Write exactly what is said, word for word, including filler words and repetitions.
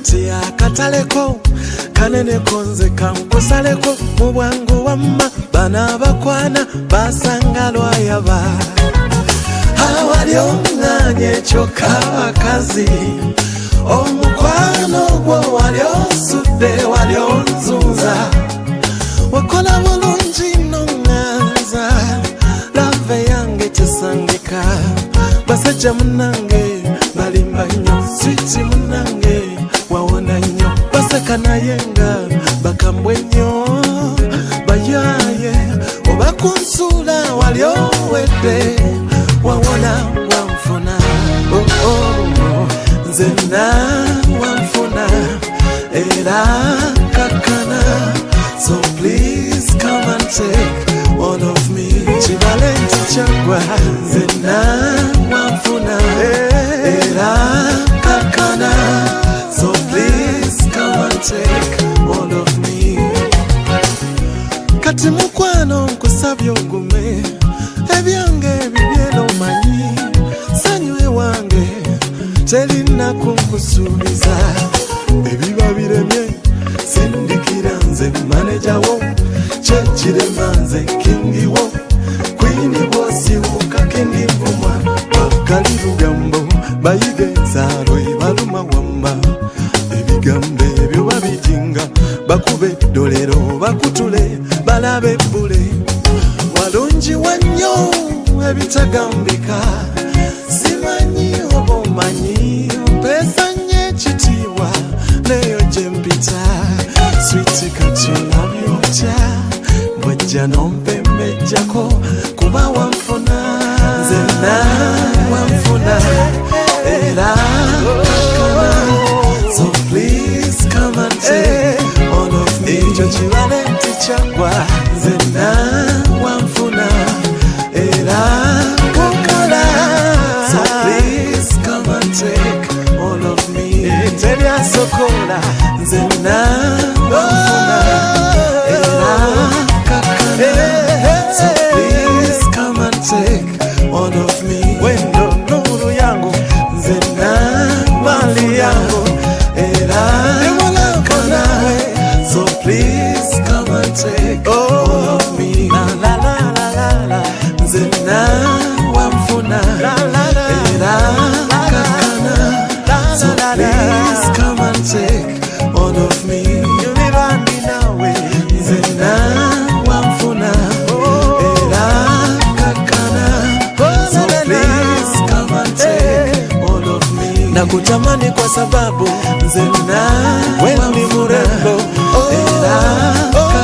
kati akataleko kanene konze kankusaleko mu bwangu wamma bana bakwana basanga lwayaba awali omwanya ekyoka abakazi omukwano gwo wali osudde wali onzunza wakola bulungi nonganza lave yange tesangika basajja munange balimba nnyo switi munange wawona nnyo baseka naye nga bakambwe nnyo bayaye oba kunsuula wali owedde wawona wanfuna oh, oh, nzenna wanfuna era kakana so please come and take all of me chivalenti changwa nzenna wanfuna era kakana so please come and take all of me kati mukwano nkusabye ogume ebyange bibyeno manyi sanywe wange telina kunkusuubiza ebiba biremye sindikira nze maneja wo kyekirema nze kingi wo kwini bwosiwuka kingi nvumwa bakali lugambo bayiga ensaalo ebaluma wamba ebigambo ebyo babijinga bakube eddolero bakutule balabe ebbule walungi wannyo ebitagambika simanyi oba omanyi mpeesa nnyo ekitiibwa neyo gye mpita switi kati olabyotya bwejja nompembejjako kuba wanfuna nzenna wanfuna era kakana so please come and take all of me ekyo kibalenti kyagwa nzenna wanfuna era kakana so please come and take all of me teryasokola nzenna wanfuna era kakana so please come and take all of me wendo nuru yangu nzenna mali yangu era kakana so please come and take all of me la la la la la nzenna wanfuna era kakana so please come and take all of me yulibandi nawe nzenna wanfuna era kakana so please come and take all of me nakutamani kwa sababu nzenna wendi murembo era